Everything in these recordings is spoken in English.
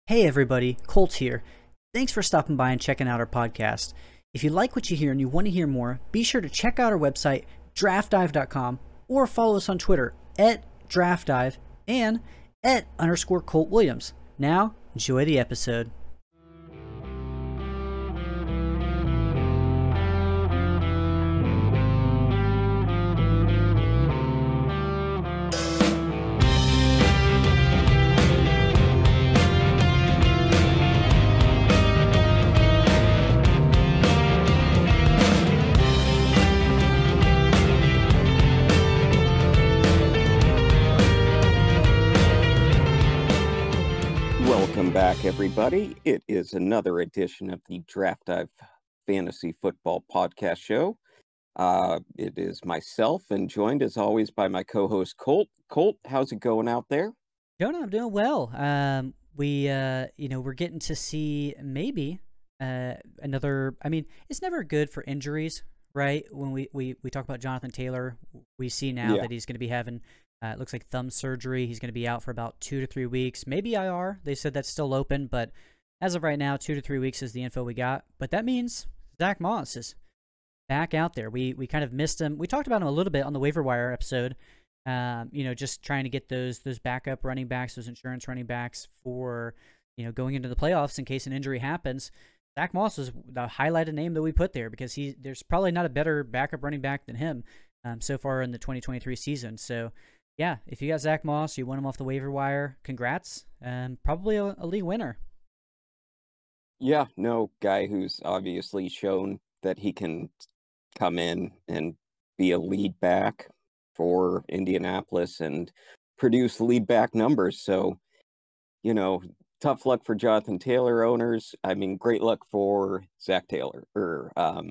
Hey everybody, Colt here. Thanks for stopping by and checking out our podcast. If you like what you hear and you want to hear more, be sure to check out our website, draftdive.com, or follow us on Twitter at draftdive and @_Colt Williams. Now, enjoy the episode. Welcome back, everybody. It is another edition of the Draft Dive Fantasy Football Podcast Show. It is myself, and joined as always by my co-host Colt. Colt, how's it going out there? Jonah, I'm doing well. We're getting to see maybe another. I mean, it's never good for injuries, right? When we talk about Jonathan Taylor, we see now that he's going to be having. It looks like thumb surgery. He's going to be out for about 2 to 3 weeks, maybe IR. They said that's still open, but as of right now, 2 to 3 weeks is the info we got. But that means Zach Moss is back out there. We kind of missed him. We talked about him a little bit on the waiver wire episode. Just trying to get those backup running backs, those insurance running backs for going into the playoffs in case an injury happens. Zach Moss was the highlighted name that we put there because there's probably not a better backup running back than him so far in the 2023 season. So. Yeah, if you got Zach Moss, you want him off the waiver wire, congrats, and probably a league winner. Yeah, no, guy who's obviously shown that he can come in and be a lead back for Indianapolis and produce lead back numbers. So, tough luck for Jonathan Taylor owners. I mean, great luck for Zach Taylor or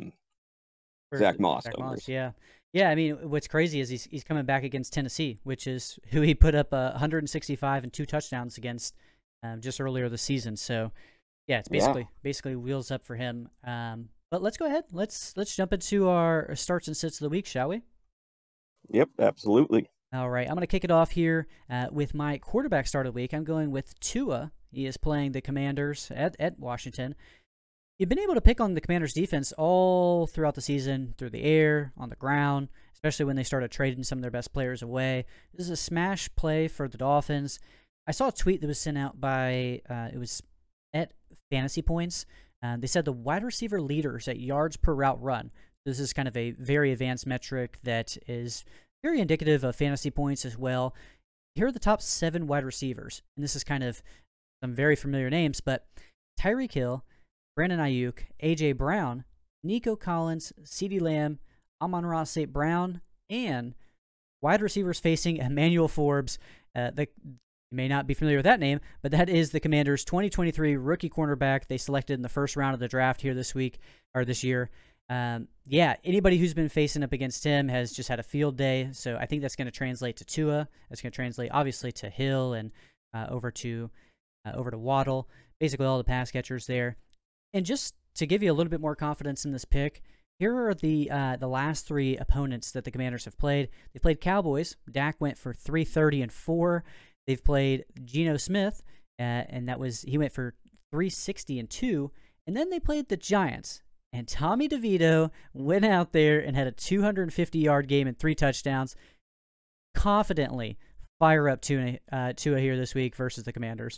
Zach Moss owners. Yeah. Yeah, I mean, what's crazy is he's coming back against Tennessee, which is who he put up 165 and 2 touchdowns against just earlier this season. So, yeah, it's basically wheels up for him. But let's go ahead. Let's jump into our starts and sits of the week, shall we? Yep, absolutely. All right, I'm going to kick it off here with my quarterback start of the week. I'm going with Tua. He is playing the Commanders at Washington. You've been able to pick on the Commanders' defense all throughout the season, through the air, on the ground, especially when they started trading some of their best players away. This is a smash play for the Dolphins. I saw a tweet that was sent out by, it was at Fantasy Points. They said the wide receiver leaders at yards per route run. This is kind of a very advanced metric that is very indicative of fantasy points as well. Here are the top 7 wide receivers, and this is kind of some very familiar names, but Tyreek Hill, Brandon Ayuk, A.J. Brown, Nico Collins, CeeDee Lamb, Amon-Ra St. Brown, and wide receivers facing Emmanuel Forbes. You may not be familiar with that name, but that is the Commanders' 2023 rookie cornerback they selected in the first round of the draft here this year. Anybody who's been facing up against him has just had a field day, so I think that's going to translate to Tua. That's going to translate, obviously, to Hill and over to Waddle, basically all the pass catchers there. And just to give you a little bit more confidence in this pick, here are the last 3 opponents that the Commanders have played. They played Cowboys. Dak went for 330 and 4. They've played Geno Smith, and he went for 360 and 2. And then they played the Giants, and Tommy DeVito went out there and had a 250-yard game and 3 touchdowns. Confidently fire up Tua here this week versus the Commanders.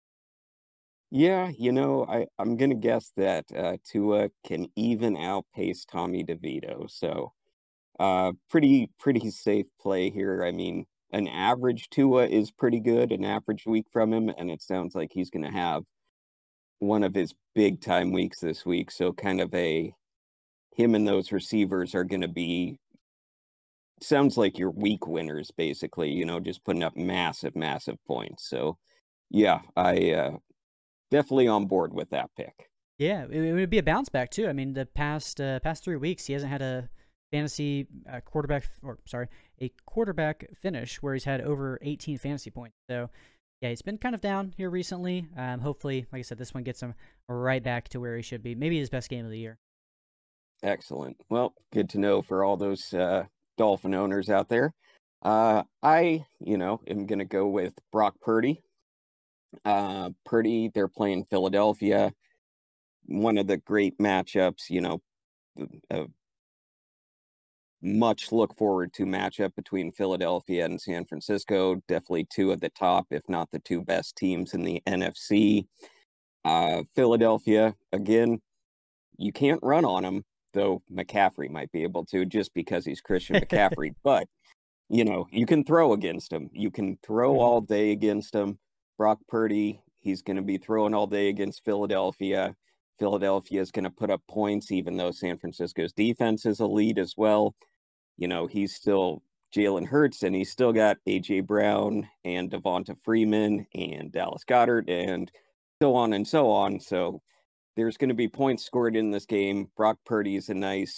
Yeah, I'm going to guess that Tua can even outpace Tommy DeVito. So pretty safe play here. I mean, an average Tua is pretty good, an average week from him, and it sounds like he's going to have one of his big-time weeks this week. So kind of him and those receivers are going to be, sounds like your week winners, basically, just putting up massive points. So, yeah, I definitely on board with that pick. Yeah, it would be a bounce back too. I mean, the past 3 weeks, he hasn't had a fantasy quarterback finish where he's had over 18 fantasy points. So, yeah, he's been kind of down here recently. Hopefully, like I said, this one gets him right back to where he should be. Maybe his best game of the year. Excellent. Well, good to know for all those Dolphin owners out there. I am going to go with Brock Purdy. Purdy, they're playing Philadelphia. One of the great matchups, a much look forward to matchup between Philadelphia and San Francisco. Definitely two of the top, if not the two best teams in the NFC. Philadelphia, again, you can't run on them, though McCaffrey might be able to just because he's Christian McCaffrey. But, you can throw against him. You can throw Mhm. all day against him. Brock Purdy, he's going to be throwing all day against Philadelphia. Philadelphia is going to put up points, even though San Francisco's defense is elite as well. He's still Jalen Hurts, and he's still got A.J. Brown and Devonta Freeman and Dallas Goedert and so on and so on. So there's going to be points scored in this game. Brock Purdy is a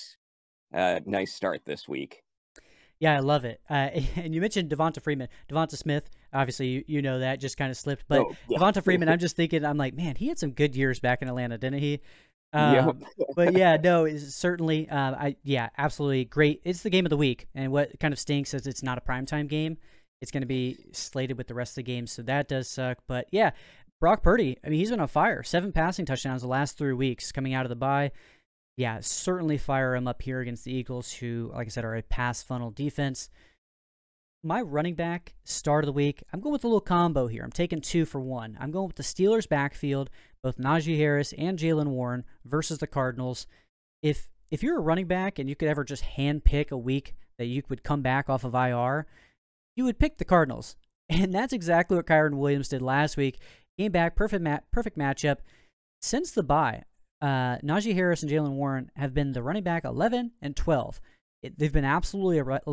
nice start this week. Yeah, I love it. And you mentioned Devonta Freeman, Devonta Smith. Obviously, you know that just kind of slipped. But Oh, yeah. Devonta Freeman, I'm just thinking, I'm like, man, he had some good years back in Atlanta, didn't he? Yep. But yeah, no, it's certainly, absolutely great. It's the game of the week, and what kind of stinks is it's not a primetime game. It's going to be slated with the rest of the games, so that does suck. But yeah, Brock Purdy, I mean, he's been on fire. 7 passing touchdowns the last 3 weeks coming out of the bye. Yeah, certainly fire him up here against the Eagles, who, like I said, are a pass funnel defense. My running back start of the week, I'm going with a little combo here. I'm taking 2 for 1. I'm going with the Steelers backfield, both Najee Harris and Jaylen Warren versus the Cardinals. If you're a running back and you could ever just hand pick a week that you would come back off of IR, you would pick the Cardinals. And that's exactly what Kyren Williams did last week. Came back, perfect matchup. Since the bye, Najee Harris and Jaylen Warren have been the running back 11 and 12. They've been absolutely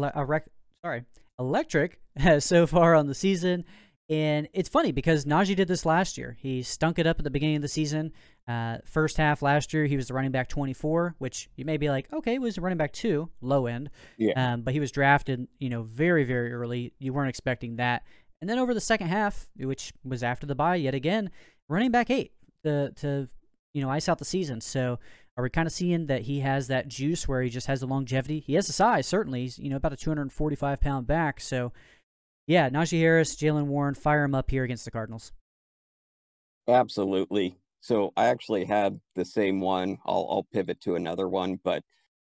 electric so far on the season. And it's funny because Najee did this last year. He stunk it up at the beginning of the season. First half last year, he was the running back 24, which you may be like, okay, he was a running back 2, low end. Yeah. But he was drafted, very, very early. You weren't expecting that. And then over the second half, which was after the bye yet again, running back 8 to ice out the season. So are we kind of seeing that he has that juice where he just has the longevity? He has the size, certainly. He's, about a 245-pound back. So, yeah, Najee Harris, Jaylen Warren, fire him up here against the Cardinals. Absolutely. So I actually had the same one. I'll pivot to another one, but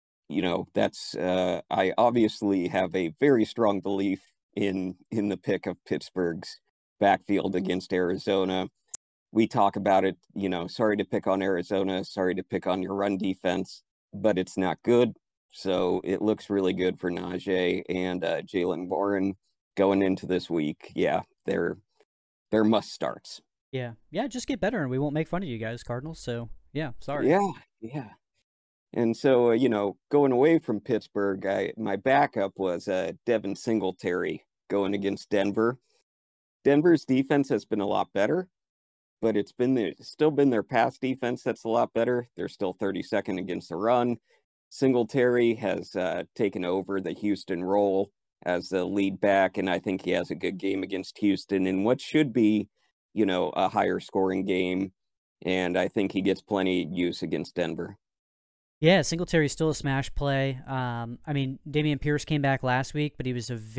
that's I obviously have a very strong belief in the pick of Pittsburgh's backfield against Arizona. We talk about it, sorry to pick on Arizona, sorry to pick on your run defense, but it's not good. So it looks really good for Najee and Jaylen Warren going into this week. Yeah, they're must starts. Yeah, just get better, and we won't make fun of you guys, Cardinals. So, yeah, sorry. Yeah. And so, going away from Pittsburgh, my backup was Devin Singletary going against Denver. Denver's defense has been a lot better, but still been their pass defense that's a lot better. They're still 32nd against the run. Singletary has taken over the Houston role as the lead back, and I think he has a good game against Houston in what should be, a higher scoring game. And I think he gets plenty of use against Denver. Yeah, Singletary's still a smash play. I mean, Dameon Pierce came back last week, but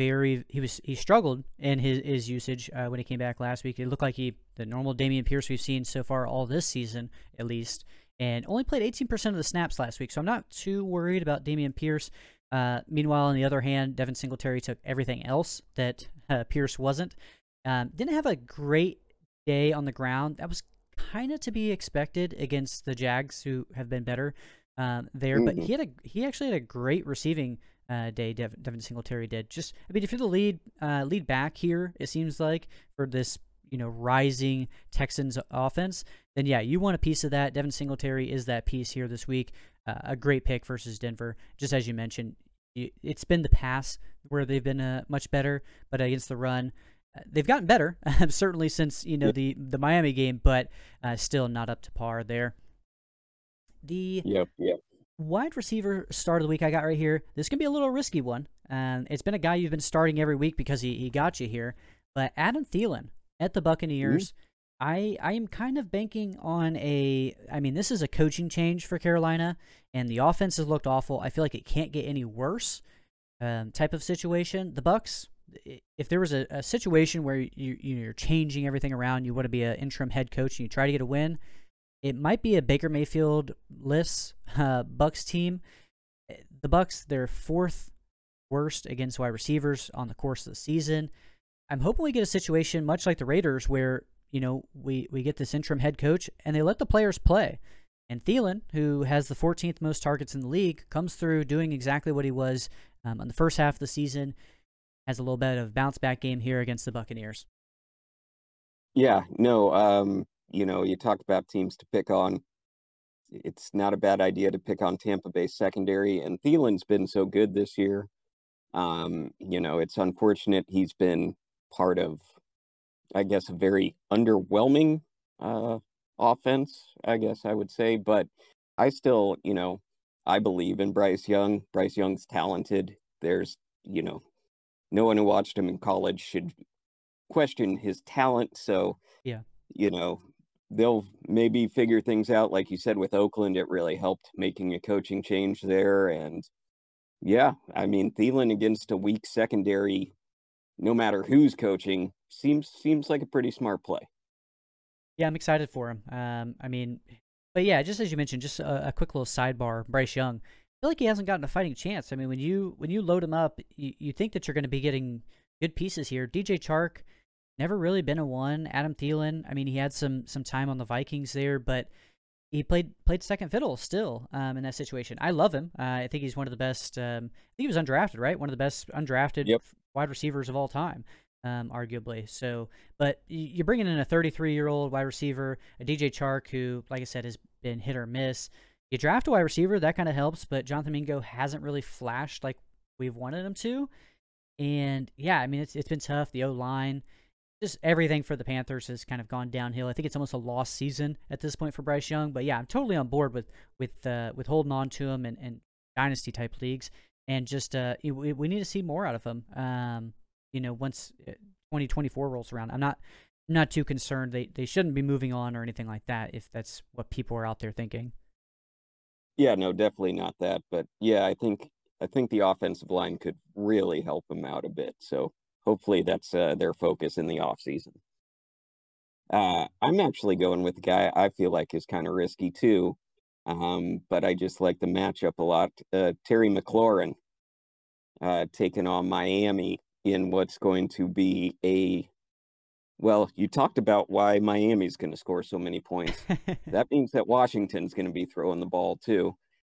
he struggled in his usage when he came back last week. It looked like the normal Dameon Pierce we've seen so far all this season, at least, and only played 18% of the snaps last week. So I'm not too worried about Dameon Pierce. Meanwhile, on the other hand, Devin Singletary took everything else that Pierce wasn't. Didn't have a great day on the ground. That was kind of to be expected against the Jags, who have been better there. But he actually had a great receiving day. Devin Singletary did. If you're the lead back here, it seems like for this rising Texans offense, then yeah, you want a piece of that. Devin Singletary is that piece here this week. A great pick versus Denver, just as you mentioned. It's been the pass where they've been much better, but against the run, they've gotten better certainly since the Miami game, but still not up to par there. The Yep. wide receiver start of the week I got right here. This can be a little risky one. It's been a guy you've been starting every week because he got you here. But Adam Thielen at the Buccaneers, I am kind of banking on this is a coaching change for Carolina, and the offense has looked awful. I feel like it can't get any worse type of situation. The Bucs, if there was a situation where you're changing everything around, you want to be an interim head coach and you try to get a win, it might be a Baker Mayfield list Bucks team. The Bucks, they're fourth worst against wide receivers on the course of the season. I'm hoping we get a situation much like the Raiders where, we get this interim head coach and they let the players play. And Thielen, who has the 14th most targets in the league, comes through doing exactly what he was on the first half of the season, has a little bit of bounce back game here against the Buccaneers. Yeah, no, you talked about teams to pick on. It's not a bad idea to pick on Tampa Bay secondary, and Thielen's been so good this year. It's unfortunate he's been part of, I guess, a very underwhelming offense, I guess I would say. But I still, I believe in Bryce Young. Bryce Young's talented. There's, no one who watched him in college should question his talent. So, Yeah. They'll maybe figure things out. Like you said, with Oakland, it really helped making a coaching change there. And yeah, I mean, Thielen against a weak secondary, no matter who's coaching, seems like a pretty smart play. Yeah, I'm excited for him. But yeah, just as you mentioned, just a quick little sidebar, Bryce Young. I feel like he hasn't gotten a fighting chance. I mean, when you load him up, you think that you're going to be getting good pieces here. DJ Chark, never really been a one. Adam Thielen, I mean, he had some time on the Vikings there, but he played second fiddle still in that situation. I love him. I think he's one of the best. I think he was undrafted, right? One of the best undrafted wide receivers of all time, arguably. So, but you're bringing in a 33-year-old wide receiver, a DJ Chark, who, like I said, has been hit or miss. You draft a wide receiver, that kind of helps, but Jonathan Mingo hasn't really flashed like we've wanted him to. And yeah, I mean, it's been tough. The O-line, just everything for the Panthers has kind of gone downhill. I think it's almost a lost season at this point for Bryce Young. But yeah, I'm totally on board with holding on to him and dynasty type leagues. And just we need to see more out of him. Once 2024 rolls around, I'm not too concerned. They shouldn't be moving on or anything like that if that's what people are out there thinking. Yeah, no, definitely not that. But yeah, I think the offensive line could really help him out a bit. So hopefully that's their focus in the offseason. I'm actually going with a guy I feel like is kind of risky too, but I just like the matchup a lot. Terry McLaurin taking on Miami in what's going to be well, you talked about why Miami's going to score so many points. That means that Washington's going to be throwing the ball too.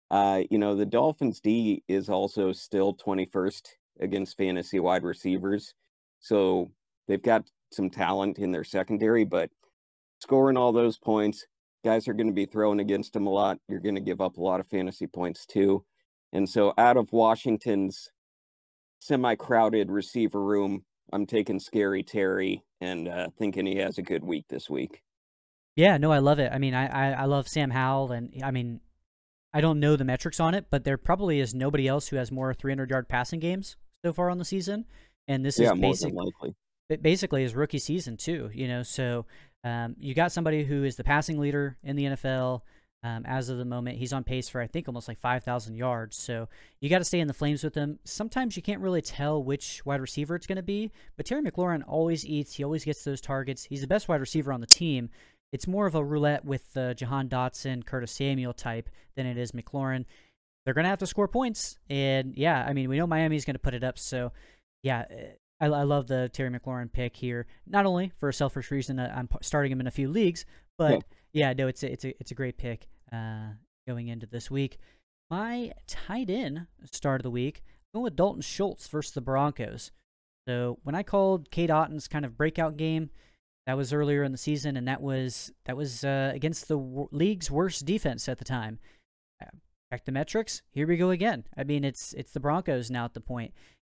The Dolphins D is also still 21st against fantasy wide receivers. So they've got some talent in their secondary, but scoring all those points, guys are going to be throwing against them a lot. You're going to give up a lot of fantasy points too. And so out of Washington's semi-crowded receiver room, I'm taking Scary Terry and thinking he has a good week this week. Yeah, no, I love it. I mean, I love Sam Howell, and I mean, I don't know the metrics on it, but there probably is nobody else who has more 300-yard passing games so far on the season. And this is basically his rookie season too, So you got somebody who is the passing leader in the NFL as of the moment. He's on pace for, I think, almost like 5,000 yards. So you got to stay in the flames with him. Sometimes you can't really tell which wide receiver it's going to be, but Terry McLaurin always eats. He always gets those targets. He's the best wide receiver on the team. It's more of a roulette with the Jahan Dotson, Curtis Samuel type than it is McLaurin. They're going to have to score points. And yeah, I mean, we know Miami's going to put it up. So yeah, I love the Terry McLaurin pick here. Not only for a selfish reason that I'm starting him in a few leagues, but yeah, no, it's a great pick going into this week. My tight end start of the week, going with Dalton Schultz versus the Broncos. So when I called Cade Otton's kind of breakout game, that was earlier in the season, and that was against the league's worst defense at the time. Check the metrics. Here we go again. I mean, it's the Broncos now at the point.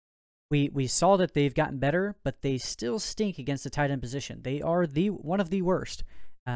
We saw that they've gotten better, but they still stink against the tight end position. They are one of the worst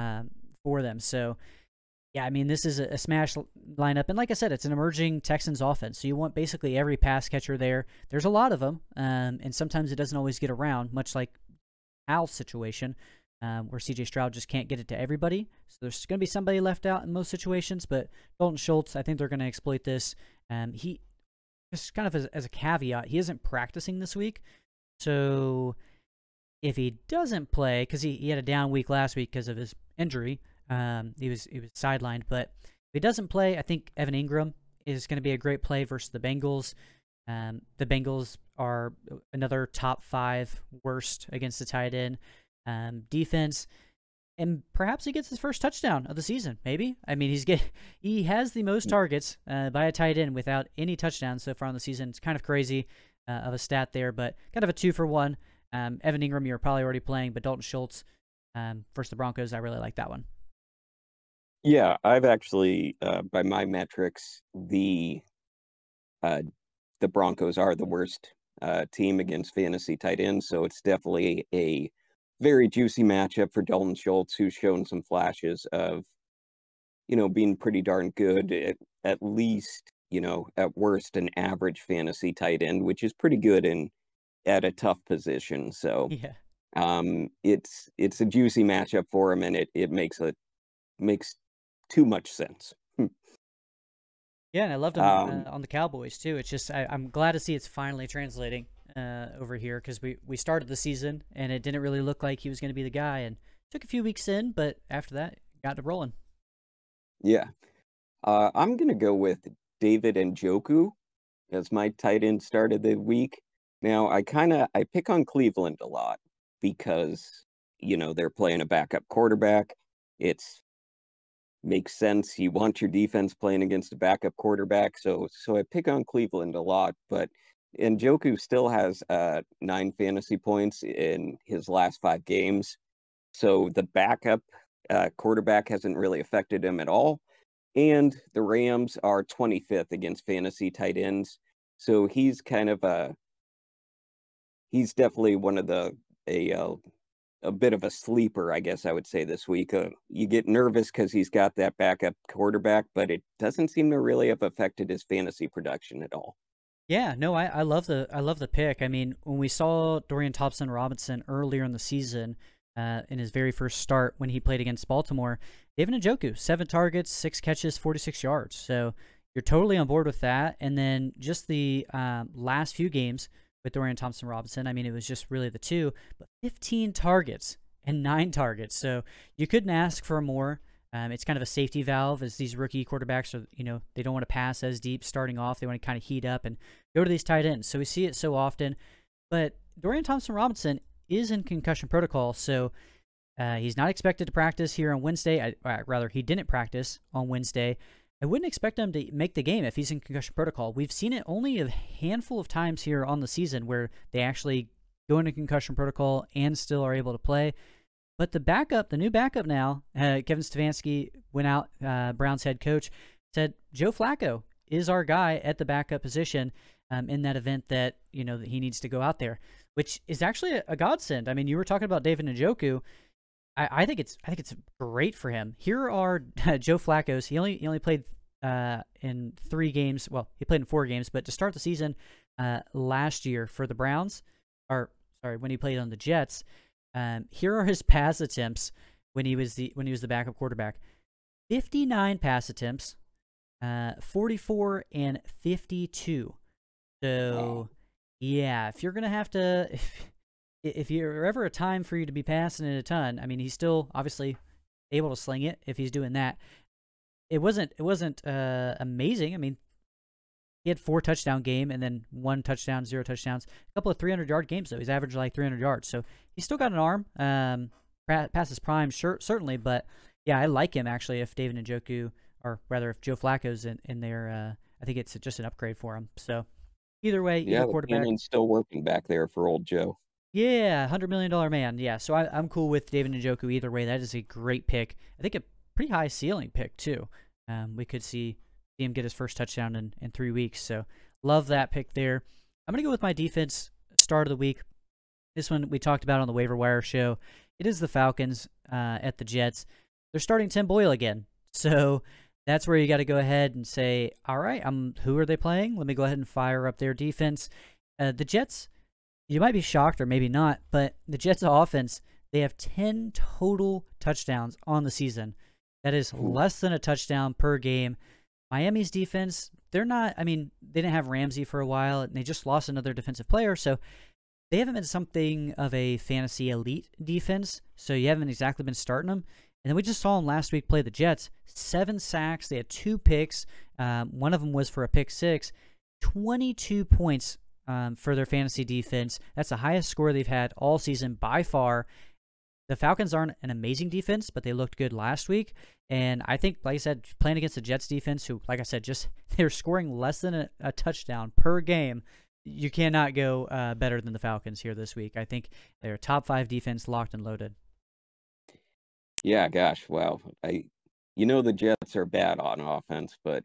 for them. So, yeah, I mean, this is a smash lineup. And like I said, it's an emerging Texans offense. So you want basically every pass catcher there. There's a lot of them, and sometimes it doesn't always get around, much like Al's situation, where C.J. Stroud just can't get it to everybody. So there's going to be somebody left out in most situations. But Dalton Schultz, I think they're going to exploit this. He just kind of as a caveat, he isn't practicing this week. So if he doesn't play, because he had a down week last week because of his injury, he was sidelined. But if he doesn't play, I think Evan Ingram is going to be a great play versus the Bengals. The Bengals are another top 5 worst against the tight end defense. And perhaps he gets his first touchdown of the season. Maybe. I mean, he has the most targets by a tight end without any touchdowns so far in the season. It's kind of crazy of a stat there, but kind of a 2-for-1. Evan Ingram, you're probably already playing, but Dalton Schultz versus the Broncos, I really like that one. Yeah, I've actually, by my metrics, the Broncos are the worst team against fantasy tight ends, so it's definitely a very juicy matchup for Dalton Schultz, who's shown some flashes of, being pretty darn good, at least, at worst, an average fantasy tight end, which is pretty good at a tough position. So Yeah. it's a juicy matchup for him, and it makes too much sense. Yeah, and I loved him on the Cowboys too. It's just I'm glad to see it's finally translating over here, because we started the season and it didn't really look like he was going to be the guy, and took a few weeks in, but after that, got it rolling. Yeah. I'm going to go with David Njoku as my tight end start of the week. Now, I pick on Cleveland a lot because, they're playing a backup quarterback. It's makes sense. You want your defense playing against a backup quarterback. So I pick on Cleveland a lot, but Njoku still has 9 fantasy points in his last 5 games. So the backup quarterback hasn't really affected him at all. And the Rams are 25th against fantasy tight ends. So he's he's definitely one of a bit of a sleeper, I guess I would say, this week. You get nervous because he's got that backup quarterback, but it doesn't seem to really have affected his fantasy production at all. Yeah, no, I love the pick. I mean, when we saw Dorian Thompson-Robinson earlier in the season, in his very first start when he played against Baltimore, David Njoku, 7 targets, 6 catches, 46 yards. So you're totally on board with that. And then just the last few games with Dorian Thompson-Robinson, I mean, it was just really the 2, but 15 targets and 9 targets. So you couldn't ask for more. It's kind of a safety valve, as these rookie quarterbacks are, they don't want to pass as deep starting off. They want to kind of heat up and go to these tight ends. So we see it so often. But Dorian Thompson-Robinson is in concussion protocol, so he's not expected to practice here on Wednesday. Rather, he didn't practice on Wednesday. I wouldn't expect him to make the game if he's in concussion protocol. We've seen it only a handful of times here on the season where they actually go into concussion protocol and still are able to play. But the new backup now, Kevin Stefanski went out, Browns head coach, said Joe Flacco is our guy at the backup position in that event that, that he needs to go out there, which is actually a godsend. I mean, you were talking about David Njoku. I think it's great for him. Here are Joe Flacco's. He only played in 3 games. Well, he played in 4 games, but to start the season last year for the Browns, when he played on the Jets, here are his pass attempts when he was the backup quarterback. 59 pass attempts, 44 and 52. So, yeah, if you're gonna have to, if you're ever a time for you to be passing it a ton, I mean, he's still obviously able to sling it if he's doing that. It wasn't amazing. I mean, he had 4 touchdown game and then 1 touchdown, 0 touchdowns. A couple of 300-yard games though. He's averaged like 300 yards, so he's still got an arm. Past his prime, certainly, but yeah, I like him actually. If David Njoku, or rather, if Joe Flacco's in there, I think it's just an upgrade for him. So either way, Yeah, either quarterback. Cannon's still working back there for old Joe. Yeah, $100 million man. Yeah, so I'm cool with David Njoku either way. That is a great pick. I think a pretty high ceiling pick too. We could see him get his first touchdown in 3 weeks. So love that pick there. I'm going to go with my defense start of the week. This one we talked about on the waiver wire show. It is the Falcons at the Jets. They're starting Tim Boyle again. So that's where you got to go ahead and say, all right, who are they playing? Let me go ahead and fire up their defense. The Jets, you might be shocked or maybe not, but the Jets offense, they have 10 total touchdowns on the season. That is less than a touchdown per game. Miami's defense, they didn't have Ramsey for a while, and they just lost another defensive player, so they haven't been something of a fantasy elite defense, so you haven't exactly been starting them. And then we just saw them last week play the Jets. 7 sacks. They had 2 picks. One of them was for a pick six. 22 points for their fantasy defense. That's the highest score they've had all season by far. The Falcons aren't an amazing defense, but they looked good last week. And I think, like I said, playing against the Jets defense, who, like I said, just they're scoring less than a touchdown per game, you cannot go better than the Falcons here this week. I think they're a top 5 defense, locked and loaded. Yeah, gosh, wow. The Jets are bad on offense, but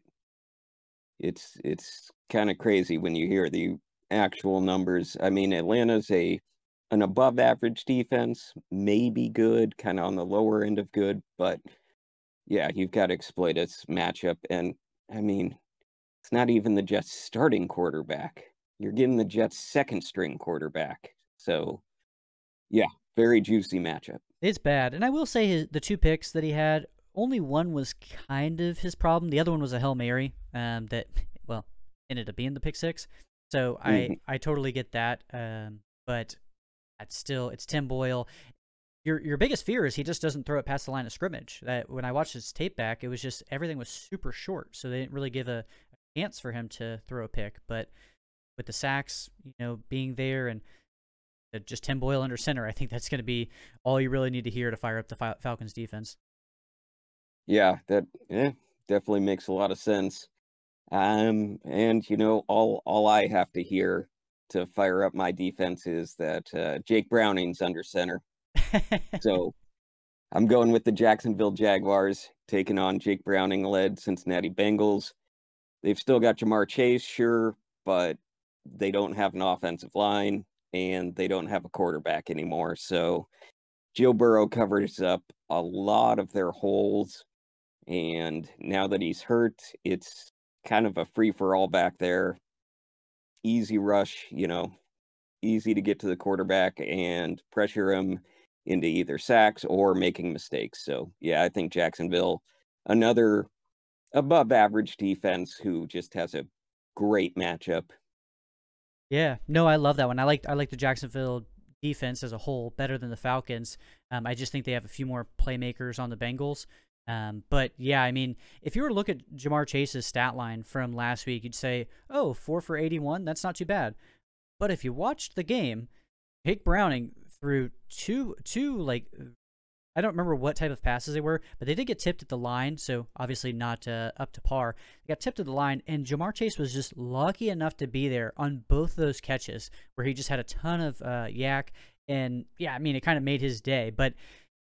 it's kind of crazy when you hear the actual numbers. I mean, Atlanta's an above average defense, maybe good, kind of on the lower end of good, but yeah, you've got to exploit its matchup. And I mean, it's not even the Jets starting quarterback. You're getting the Jets second string quarterback. So yeah, very juicy matchup. It's bad. And I will say the 2 picks that he had, only one was kind of his problem. The other one was a Hail Mary that, well, ended up being the pick six. So Mhm. I totally get that. But it's Tim Boyle. Your biggest fear is he just doesn't throw it past the line of scrimmage. That when I watched his tape back, it was just everything was super short, so they didn't really give a chance for him to throw a pick. But with the sacks, being there and just Tim Boyle under center, I think that's going to be all you really need to hear to fire up the Falcons defense. Yeah, that definitely makes a lot of sense. And all I have to hear to fire up my defense is that Jake Browning's under center. So I'm going with the Jacksonville Jaguars taking on Jake Browning-led Cincinnati Bengals. They've still got Jamar Chase, sure, but they don't have an offensive line and they don't have a quarterback anymore. So Joe Burrow covers up a lot of their holes. And now that he's hurt, it's kind of a free for all back there. Easy rush, easy to get to the quarterback and pressure him into either sacks or making mistakes. So, yeah, I think Jacksonville, another above average defense who just has a great matchup. Yeah, no, I love that one. I like the Jacksonville defense as a whole better than the Falcons. I just think they have a few more playmakers on the Bengals. But yeah, I mean, if you were to look at Jamar Chase's stat line from last week, you'd say, "Oh, 4 for 81, that's not too bad." But if you watched the game, Jake Browning threw two like I don't remember what type of passes they were, but they did get tipped at the line, so obviously not up to par. They got tipped at the line, and Jamar Chase was just lucky enough to be there on both those catches, where he just had a ton of yak, and yeah, I mean, it kind of made his day. But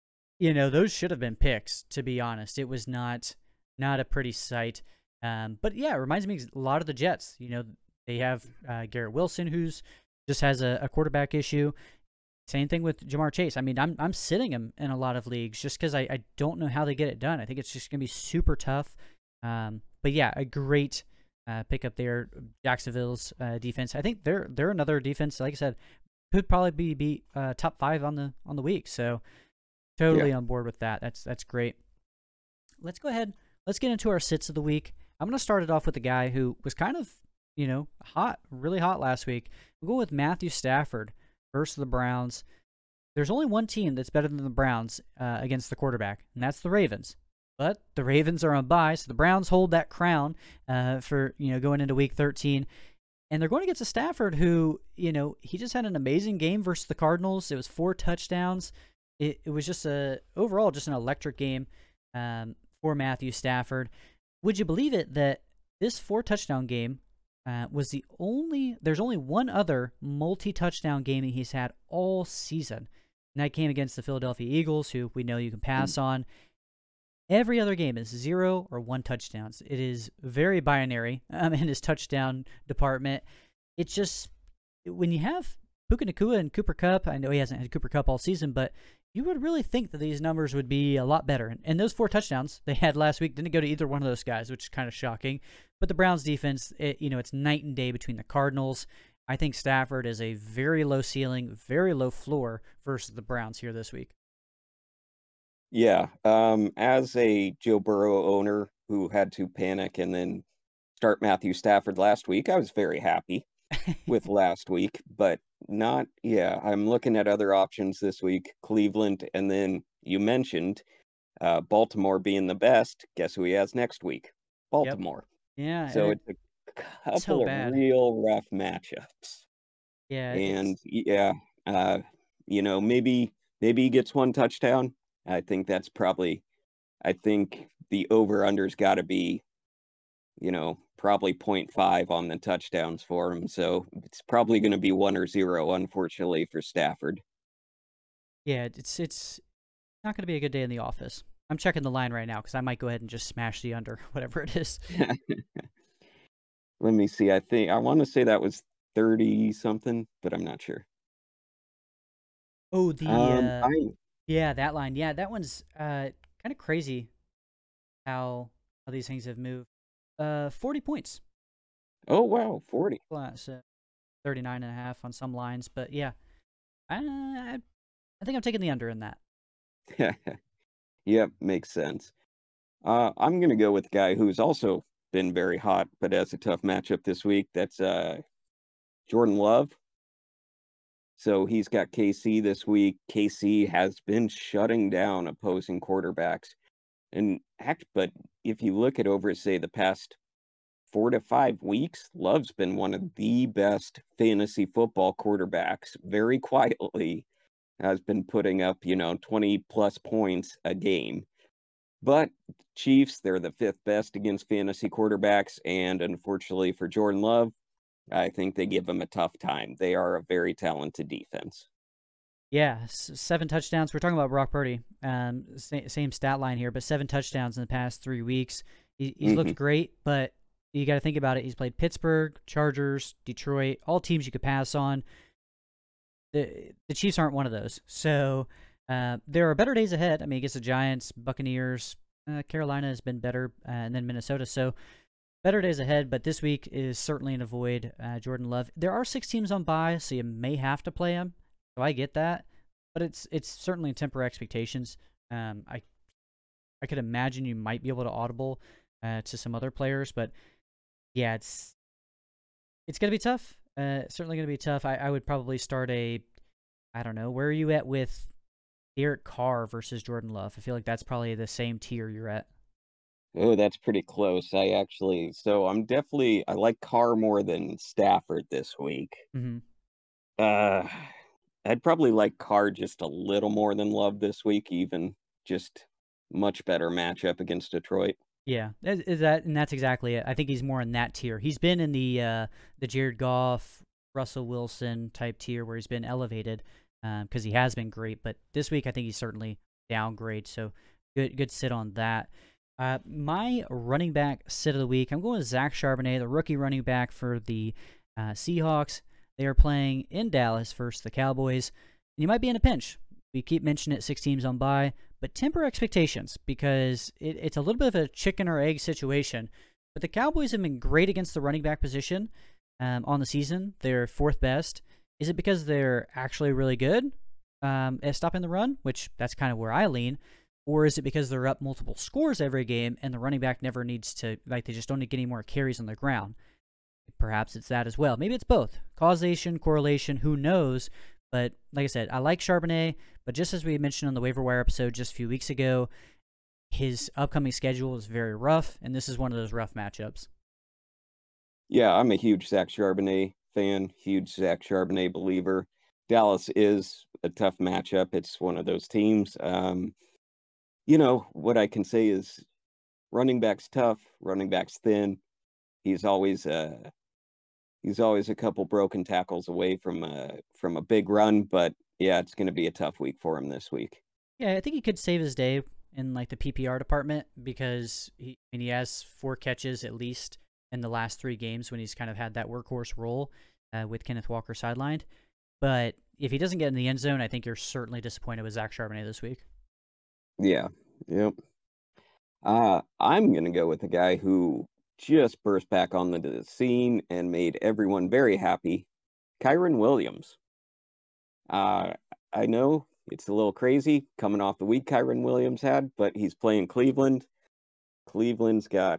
those should have been picks. To be honest, it was not a pretty sight. But yeah, it reminds me a lot of the Jets. They have Garrett Wilson, who's just has a quarterback issue. Same thing with Jamar Chase. I mean, I'm sitting him in a lot of leagues just because I don't know how they get it done. I think it's just gonna be super tough. But yeah, a great pickup there. Jacksonville's defense. I think they're another defense. Like I said, could probably be top 5 on the week. So Yeah. totally on board with that. That's great. Let's go ahead. Let's get into our sits of the week. I'm gonna start it off with a guy who was kind of hot, really hot last week. We'll go with Matthew Stafford versus the Browns. There's only one team that's better than the Browns against the quarterback, and that's the Ravens. But the Ravens are on bye, so the Browns hold that crown for going into Week 13, and they're going against a Stafford who he just had an amazing game versus the Cardinals. It was 4 touchdowns. It was just overall just an electric game for Matthew Stafford. Would you believe it that this 4 touchdown game was there's only one other multi-touchdown game that he's had all season. And that came against the Philadelphia Eagles, who we know you can pass on. Every other game is 0 or 1 touchdowns. It is very binary in his touchdown department. It's just, when you have Puka Nacua and Cooper Kupp, I know he hasn't had Cooper Kupp all season, but you would really think that these numbers would be a lot better. And those 4 touchdowns they had last week didn't go to either one of those guys, which is kind of shocking. But the Browns defense, it's night and day between the Cardinals. I think Stafford is a very low ceiling, very low floor versus the Browns here this week. Yeah. As a Joe Burrow owner who had to panic and then start Matthew Stafford last week, I was very happy. with last week, but not, yeah, I'm looking at other options this week. Cleveland, and then you mentioned Baltimore being the best. Guess who he has next week? Yep. Baltimore. Yeah, and So it it's a so couple of bad. real rough matchups. Yeah, And it's yeah, uh, maybe he gets one touchdown. I think that's probably I think the over-under's gotta be, probably point 0.5 on the touchdowns for him, so it's probably gonna be 1 or 0, unfortunately, for Stafford. yeah, it's not gonna be a good day in the office. I'm checking the line right now because I might go ahead and just smash the under, whatever it is. Let me see, I wanna say that was 30 something, but I'm not sure. Oh, I yeah, that line. Yeah, that one's kind of crazy how these things have moved. 40 points. Oh, wow, 40. Plus 39.5 on some lines, but yeah, I think I'm taking the under in that. Yep, makes sense. I'm gonna go with a guy who's also been very hot, but has a tough matchup this week. That's Jordan Love. So he's got KC this week. KC has been shutting down opposing quarterbacks. But if you look at over, say, the past 4 to 5 weeks, Love's been one of the best fantasy football quarterbacks. Very quietly has been putting up, 20 plus points a game. But Chiefs, they're the fifth best against fantasy quarterbacks, and unfortunately for Jordan Love, I think they give him a tough time. They are a very talented defense. Yeah, 7 touchdowns. We're talking about Brock Purdy. Same stat line here, but 7 touchdowns in the past 3 weeks. He's Hmm. looked great, but you got to think about it. He's played Pittsburgh, Chargers, Detroit, all teams you could pass on. The Chiefs aren't one of those. So there are better days ahead. I mean, against the Giants, Buccaneers, Carolina has been better, and then Minnesota. So better days ahead, but this week is certainly an avoid Jordan Love. There are 6 teams on bye, so you may have to play him. So I get that, but it's certainly temper expectations. I could imagine you might be able to audible to some other players, but yeah, it's gonna be tough. Certainly gonna be tough. I would probably start I don't know. Where are you at with Derek Carr versus Jordan Love? I feel like that's probably the same tier you're at. Oh, that's pretty close. I like Carr more than Stafford this week. Hmm. Uh, I'd probably like Carr just a little more than Love this week, even just much better matchup against Detroit. Yeah, is that and that's exactly it. I think he's more in that tier. He's been in the Jared Goff, Russell Wilson type tier where he's been elevated because he has been great. But this week, I think he's certainly downgrade. So good sit on that. My running back sit of the week, I'm going with Zach Charbonnet, the rookie running back for the Seahawks. They are playing in Dallas versus the Cowboys, and you might be in a pinch. We keep mentioning it, 6 teams on bye, but temper expectations because it's a little bit of a chicken or egg situation. But the Cowboys have been great against the running back position on the season. They're fourth best. Is it because they're actually really good at stopping the run, which that's kind of where I lean? Or is it because they're up multiple scores every game and the running back never needs to, like, they just don't need to get any more carries on the ground? Perhaps it's that as well. Maybe it's both. Causation, correlation, who knows? But like I said, I like Charbonnet, but just as we mentioned on the waiver wire episode just a few weeks ago, his upcoming schedule is very rough, and this is one of those rough matchups. Yeah, I'm a huge Zach Charbonnet fan, huge Zach Charbonnet believer. Dallas is a tough matchup. It's one of those teams. What I can say is running back's tough, running back's thin. He's always he's always a couple broken tackles away from a big run, but yeah, it's going to be a tough week for him this week. Yeah, I think he could save his day in like the PPR department because he has 4 catches at least in the last 3 games when he's kind of had that workhorse role with Kenneth Walker sidelined. But if he doesn't get in the end zone, I think you're certainly disappointed with Zach Charbonnet this week. Yeah. Yep. I'm going to go with a guy who just burst back on the scene and made everyone very happy, Kyron Williams. Uh, I know it's a little crazy coming off the week Kyron Williams had, but he's playing Cleveland. Cleveland's got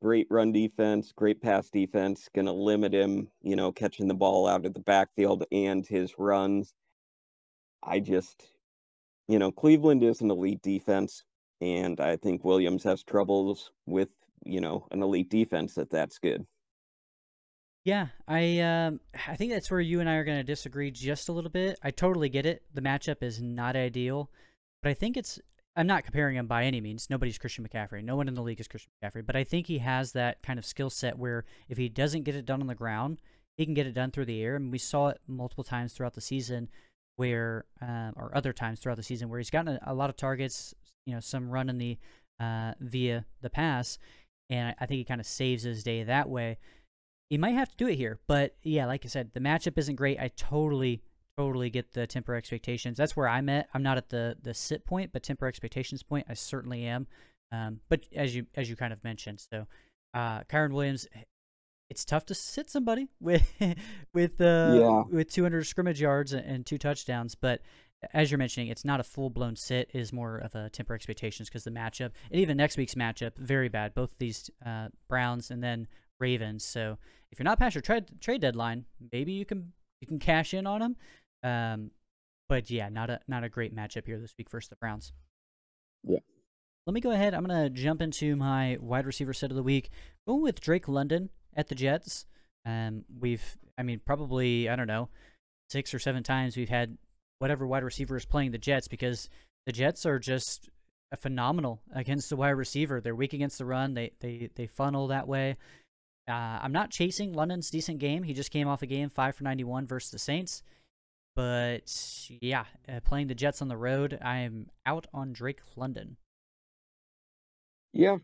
great run defense, great pass defense, gonna limit him, catching the ball out of the backfield and his runs. I just Cleveland is an elite defense, and I think Williams has troubles with, an elite defense that's good. Yeah, I think that's where you and I are going to disagree just a little bit. I totally get it. The matchup is not ideal, but I think I'm not comparing him by any means. Nobody's Christian McCaffrey. No one in the league is Christian McCaffrey, but I think he has that kind of skill set where if he doesn't get it done on the ground, he can get it done through the air. And we saw it multiple times throughout the season where, or other times throughout the season where he's gotten a lot of targets, some run in the, via the pass. And I think he kind of saves his day that way. He might have to do it here, but yeah, like I said, the matchup isn't great. I totally get the temper expectations. That's where I'm at. I'm not at the sit point, but temper expectations point, I certainly am. But as you kind of mentioned, so Kyren Williams, it's tough to sit somebody with with 200 scrimmage yards and 2 touchdowns, but as you're mentioning, it's not a full-blown sit. It is more of a temper expectations because the matchup, and even next week's matchup, very bad. Both these Browns and then Ravens. So if you're not past your trade deadline, maybe you can cash in on them. But yeah, not a great matchup here this week versus the Browns. Yeah. Let me go ahead. I'm gonna jump into my wide receiver set of the week. Going with Drake London at the Jets. Probably, I don't know, 6 or 7 times we've had whatever wide receiver is playing the Jets because the Jets are just phenomenal against the wide receiver. They're weak against the run. They funnel that way. I'm not chasing London's decent game. He just came off a game 5 for 91 versus the Saints. But yeah, playing the Jets on the road, I am out on Drake London. Yeah,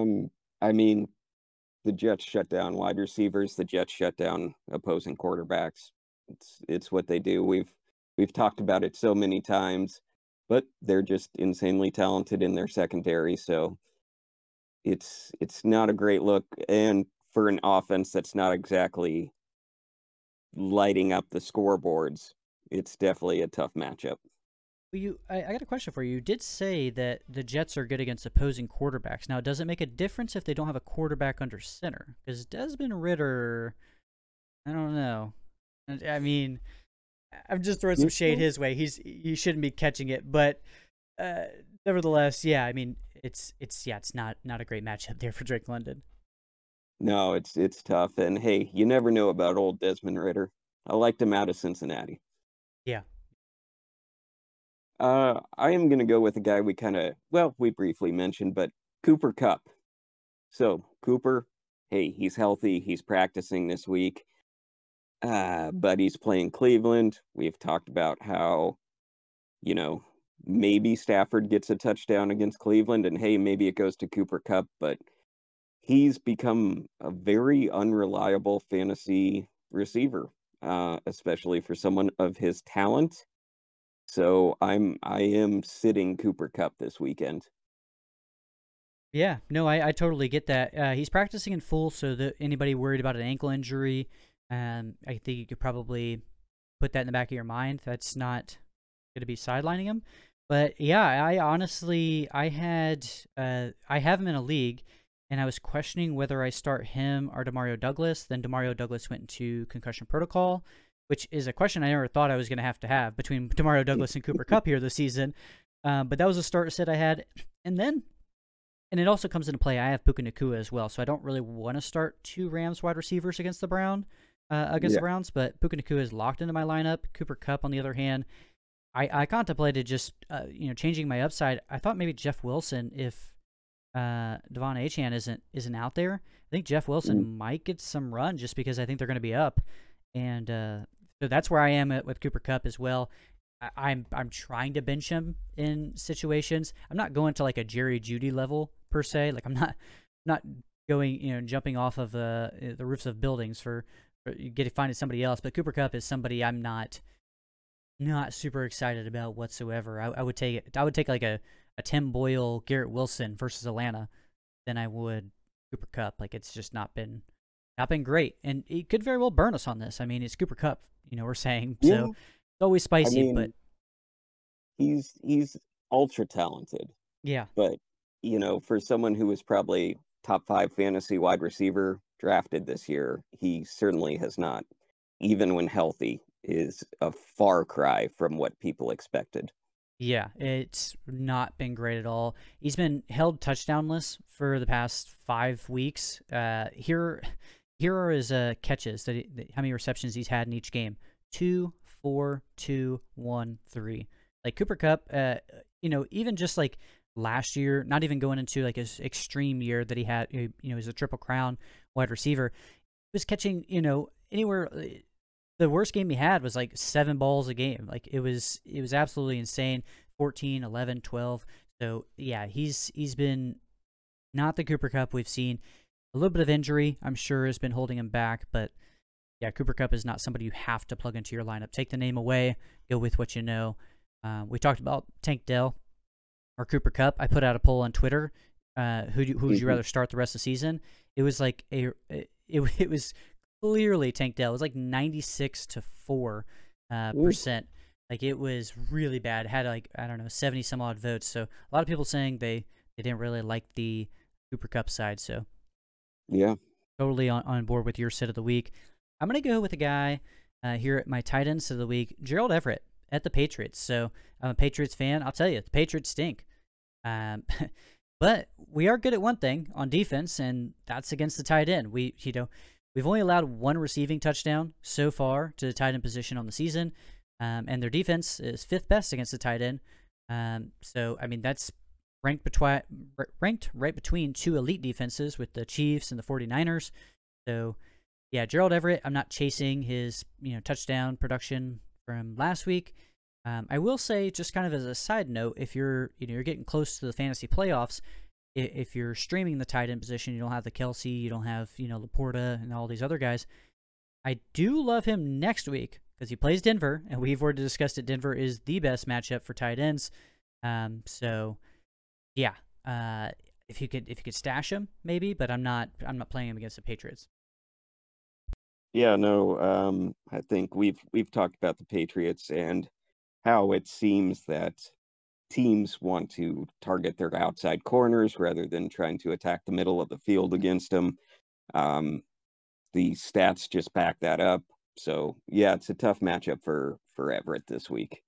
the Jets shut down wide receivers. The Jets shut down opposing quarterbacks. It's what they do. We've talked about it so many times, but they're just insanely talented in their secondary. So it's not a great look, and for an offense that's not exactly lighting up the scoreboards, it's definitely a tough matchup. Well, I got a question for you. You did say that the Jets are good against opposing quarterbacks. Now, does it make a difference if they don't have a quarterback under center? Because Desmond Ridder, I don't know. I mean, I'm just throwing some shade his way. He shouldn't be catching it, but nevertheless, yeah. I mean, it's not a great matchup there for Drake London. No, it's tough, and hey, you never know about old Desmond Ridder. I liked him out of Cincinnati. Yeah. I am gonna go with a guy we briefly mentioned, but Cooper Kupp. So Cooper, hey, he's healthy. He's practicing this week. But he's playing Cleveland. We've talked about how, maybe Stafford gets a touchdown against Cleveland, and hey, maybe it goes to Cooper Kupp, but he's become a very unreliable fantasy receiver, especially for someone of his talent. So I am sitting Cooper Kupp this weekend. Yeah, no, I totally get that. He's practicing in full, so that anybody worried about an ankle injury, I think you could probably put that in the back of your mind. That's not going to be sidelining him. But yeah, I honestly, I have him in a league, and I was questioning whether I start him or Demario Douglas. Then Demario Douglas went into concussion protocol, which is a question I never thought I was going to have between Demario Douglas and Cooper Kupp here this season. But that was a start set I had. And it also comes into play, I have Puka Nacua as well, so I don't really want to start 2 Rams wide receivers against the Browns, but Puka Nacua is locked into my lineup. Cooper Kupp, on the other hand, I contemplated just changing my upside. I thought maybe Jeff Wilson, if Devon Achane isn't out there, I think Jeff Wilson might get some run just because I think they're going to be up, and so that's where I am with Cooper Kupp as well. I'm trying to bench him in situations. I'm not going to like a Jerry Jeudy level per se. Like I'm not going jumping off of the roofs of buildings for finding somebody else. But Cooper Kupp is somebody I'm not super excited about whatsoever. I would take like a Tim Boyle, Garrett Wilson versus Atlanta than I would Cooper Kupp. Like it's just not been great, and he could very well burn us on this. I mean, it's Cooper Kupp. We're saying so. It's always spicy, but he's ultra talented. Yeah. But for someone who was probably top 5 fantasy wide receiver drafted this year. He certainly has not, even when healthy, is a far cry from what people expected. Yeah, it's not been great at all. He's been held touchdownless for the past 5 weeks. Here are his catches how many receptions he's had in each game: 2, 4, 2, 1, 3. Like Cooper Kupp, even just like last year, not even going into like his extreme year that he had, he's a triple crown wide receiver. He was catching, anywhere. The worst game he had was like 7 balls a game. Like it was absolutely insane. 14, 11, 12. So yeah, he's been not the Cooper Kupp we've seen. A little bit of injury, I'm sure, has been holding him back, but yeah, Cooper Kupp is not somebody you have to plug into your lineup. Take the name away, go with what you know. We talked about Tank Dell or Cooper Kupp. I put out a poll on Twitter. Who would you rather start the rest of the season? It was like it was clearly Tank Dell. It was like 96-4%. Like it was really bad. It had like, I don't know, 70 some odd votes. So a lot of people saying they didn't really like the Cooper Kupp side. So yeah, totally on board with your sit of the week. I'm going to go with a guy here at my tight end sit of the week, Gerald Everett at the Patriots. So I'm a Patriots fan. I'll tell you, the Patriots stink. But we are good at one thing on defense, and that's against the tight end. We've only allowed 1 receiving touchdown so far to the tight end position on the season, and their defense is 5th best against the tight end. So I mean that's ranked right between 2 elite defenses with the Chiefs and the 49ers. So yeah, Gerald Everett, I'm not chasing his touchdown production from last week. I will say, just kind of as a side note, if you're getting close to the fantasy playoffs, if you're streaming the tight end position, you don't have the Kelce, you don't have Laporta and all these other guys. I do love him next week because he plays Denver, and we've already discussed that Denver is the best matchup for tight ends. So yeah, if you could stash him maybe, but I'm not playing him against the Patriots. Yeah, no, I think we've talked about the Patriots and how it seems that teams want to target their outside corners rather than trying to attack the middle of the field against them. The stats just back that up. So yeah, it's a tough matchup for Everett this week.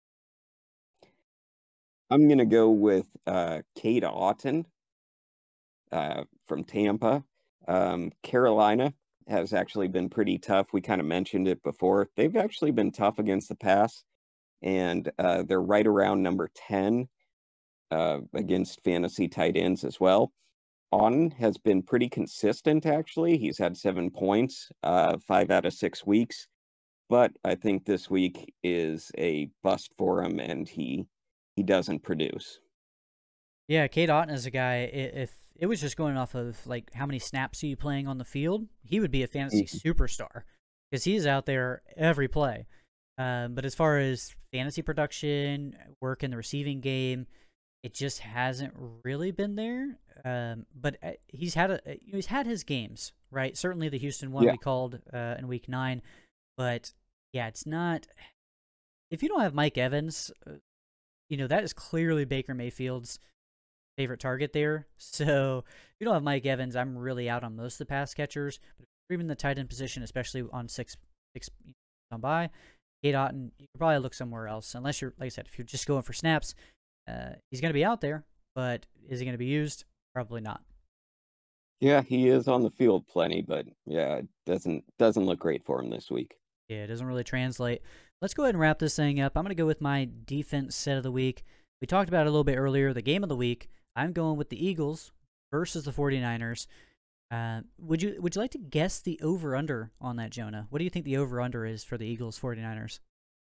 I'm gonna go with Cade Otton from Tampa. Carolina has actually been pretty tough. We kind of mentioned it before. They've actually been tough against the pass, and they're right around number 10 against fantasy tight ends as well. Otton has been pretty consistent, actually. He's had 7 points, 5 out of 6 weeks. But I think this week is a bust for him, and he doesn't produce. Yeah, Cade Otton is a guy, if it was just going off of like how many snaps are you playing on the field, he would be a fantasy superstar because he's out there every play. But as far as fantasy production, work in the receiving game, it just hasn't really been there. But he's had his games, right? Certainly the Houston one we called in week 9, but yeah, it's not. If you don't have Mike Evans, that is clearly Baker Mayfield's favorite target there. So if you don't have Mike Evans, I'm really out on most of the pass catchers. But even the tight end position, especially on six on by, Cade Otton, you could probably look somewhere else. Unless you're, like I said, if you're just going for snaps, he's going to be out there. But is he going to be used? Probably not. Yeah, he is on the field plenty, but yeah, it doesn't look great for him this week. Yeah, it doesn't really translate. Let's go ahead and wrap this thing up. I'm going to go with my defense set of the week. We talked about it a little bit earlier, the game of the week. I'm going with the Eagles versus the 49ers. Would you like to guess the over-under on that, Jonah? What do you think the over-under is for the Eagles 49ers?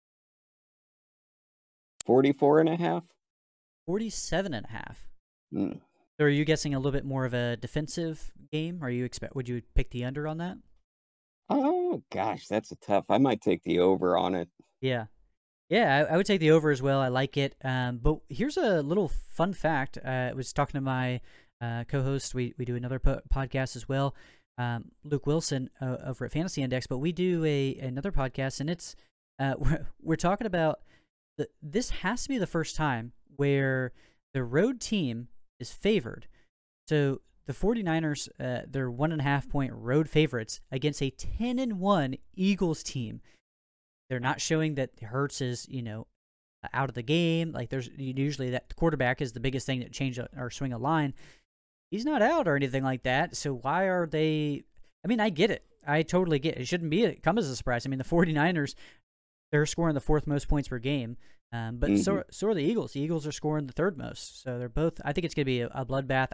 44.5? 47.5. So are you guessing a little bit more of a defensive game? Would you pick the under on that? Oh gosh, that's a tough. I might take the over on it. Yeah. Yeah, I would take the over as well. I like it. But here's a little fun fact. I was talking to my co-host. We do another podcast as well, Luke Wilson over at Fantasy Index. But we do another podcast, and it's we're talking about this has to be the first time where the road team is favored. So the 49ers, they're 1.5-point road favorites against a 10-1 Eagles team. They're not showing that Hurts is, out of the game. Like, there's usually that quarterback is the biggest thing that change or swing a line. He's not out or anything like that. So why are they? I mean, I get it. I totally get it. It shouldn't come as a surprise. I mean, the 49ers, they're scoring the fourth most points per game. But so are the Eagles. The Eagles are scoring the third most. So they're both. I think it's going to be a bloodbath.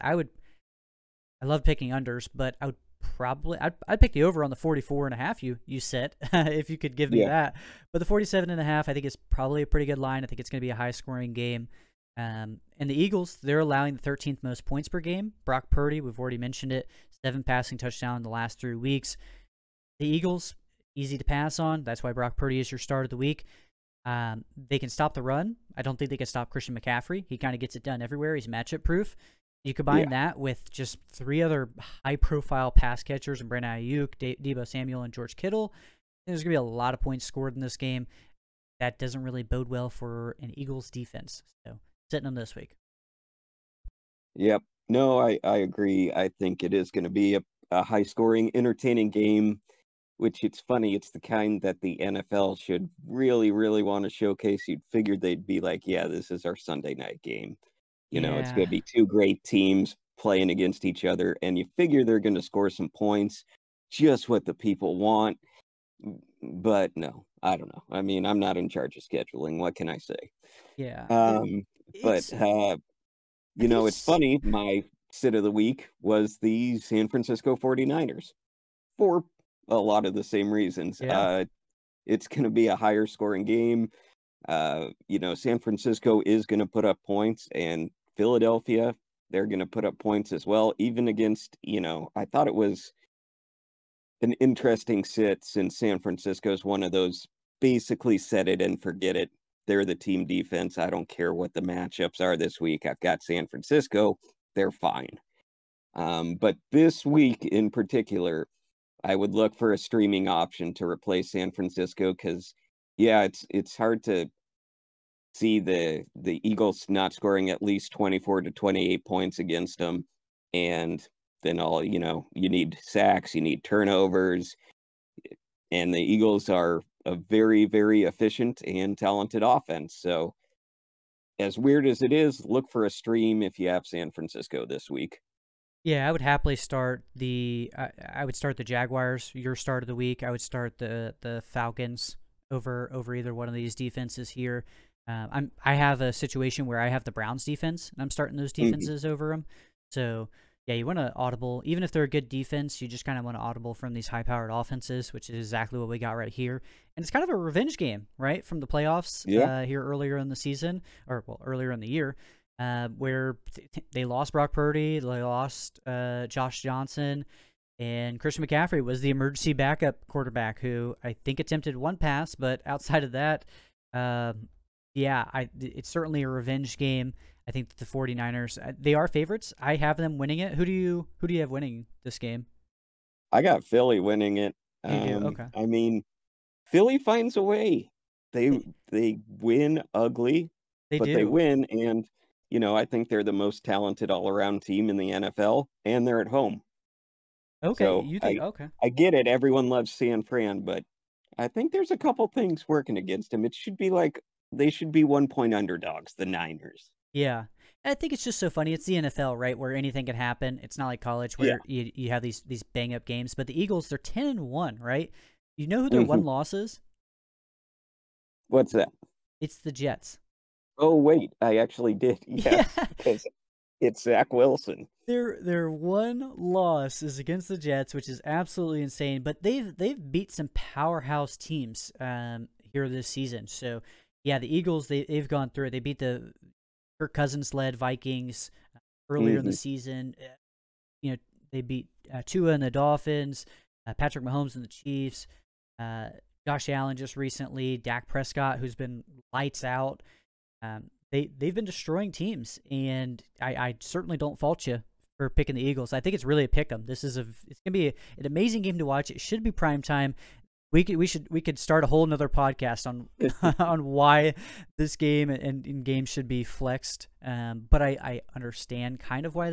I love picking unders, but I'd pick the over on the 44.5 you set if you could give me that. But the 47.5, I think is probably a pretty good line. I think it's going to be a high scoring game. And the Eagles, they're allowing the 13th most points per game. Brock Purdy, we've already mentioned it, 7 passing touchdowns in the last 3 weeks. The Eagles, easy to pass on. That's why Brock Purdy is your start of the week. They can stop the run. I don't think they can stop Christian McCaffrey. He kind of gets it done everywhere. He's matchup proof. You combine that with just 3 other high-profile pass catchers in Brandon Ayuk, Deebo Samuel, and George Kittle. There's going to be a lot of points scored in this game. That doesn't really bode well for an Eagles defense. So, sitting them this week. Yep. No, I agree. I think it is going to be a high-scoring, entertaining game, which it's funny. It's the kind that the NFL should really, really want to showcase. You'd figured they'd be like, yeah, this is our Sunday night game. It's going to be 2 great teams playing against each other, and you figure they're going to score some points, just what the people want. But no, I don't know. I mean, I'm not in charge of scheduling. What can I say? Yeah. But it's funny. My sit of the week was the San Francisco 49ers for a lot of the same reasons. Yeah. It's going to be a higher scoring game. San Francisco is going to put up points, and Philadelphia, they're going to put up points as well, even against, I thought it was an interesting sit since San Francisco's one of those basically set it and forget it. They're the team defense. I don't care what the matchups are this week. I've got San Francisco. They're fine. But this week in particular, I would look for a streaming option to replace San Francisco because, it's hard to see the Eagles not scoring at least 24 to 28 points against them. And then you need sacks, you need turnovers. And the Eagles are a very, very efficient and talented offense. So as weird as it is, look for a stream if you have San Francisco this week. Yeah, I would happily start I would start the Jaguars, your start of the week. I would start the Falcons over either one of these defenses here. I have a situation where I have the Browns defense, and I'm starting those defenses over them. So, yeah, you want to audible. Even if they're a good defense, you just kind of want to audible from these high-powered offenses, which is exactly what we got right here. And it's kind of a revenge game, right, from the playoffs here earlier in the season, earlier in the year, where they lost Brock Purdy, they lost Josh Johnson, and Christian McCaffrey was the emergency backup quarterback who I think attempted 1 pass, but outside of that, it's certainly a revenge game. I think that the 49ers, they are favorites. I have them winning it. Who do you have winning this game? I got Philly winning it. You do? Okay. I mean, Philly finds a way. They win ugly, but they win, and I think they're the most talented all-around team in the NFL, and they're at home. Okay, so you think? Okay, I get it. Everyone loves San Fran, but I think there's a couple things working against them. It should be like they should be 1-point underdogs, the Niners. Yeah, I think it's just so funny. It's the NFL, right, where anything can happen. It's not like college where you have these bang up games. But the Eagles, they're 10-1, right? You know who their one loss is? What's that? It's the Jets. Oh wait, I actually did. Yes, because it's Zach Wilson. Their one loss is against the Jets, which is absolutely insane. But they've beat some powerhouse teams here this season. So yeah, the Eagles they've gone through it. They beat the Kirk Cousins led Vikings earlier in the season. They beat Tua and the Dolphins, Patrick Mahomes and the Chiefs, Josh Allen just recently, Dak Prescott, who's been lights out. They've been destroying teams, and I certainly don't fault you for picking the Eagles. I think it's really a pick 'em. It's gonna be an amazing game to watch. It should be prime time. We could start a whole nother podcast on on why this game and games should be flexed. But I understand kind of why they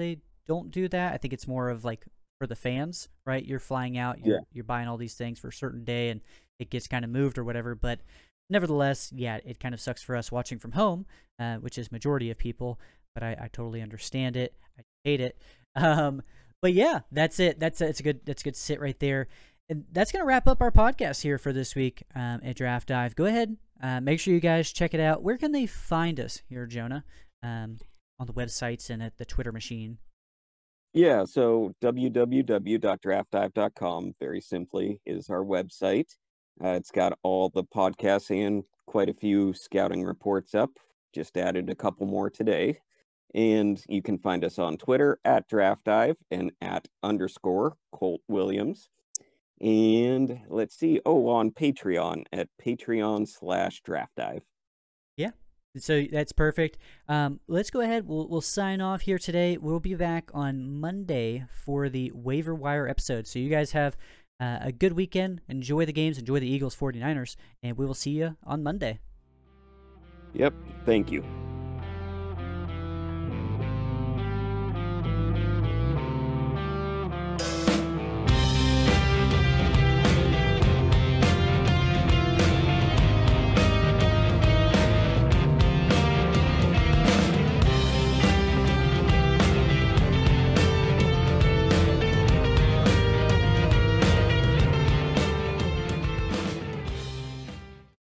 don't do that. I think it's more of like for the fans, right? You're flying out, Yeah. you're buying all these things for a certain day, and it gets kind of moved or whatever. But nevertheless, yeah, it kind of sucks for us watching from home, which is majority of people. But I totally understand it. I hate it. But yeah, that's it. That's a good sit right there. And that's gonna wrap up our podcast here for this week at Draft Dive. Go ahead, make sure you guys check it out. Where can they find us here, Jonah? On the websites and at the Twitter machine. Yeah, so www.draftdive.com, very simply, is our website. It's got all the podcasts and quite a few scouting reports up. Just added a couple more today. And you can find us on Twitter at DraftDive and at _Colt Williams. And let's see, on Patreon at Patreon/DraftDive. Yeah. So that's perfect. Let's go ahead. We'll sign off here today. We'll be back on Monday for the waiver wire episode. So you guys have a good weekend. Enjoy the games. Enjoy the Eagles 49ers. And we will see you on Monday. Yep. Thank you.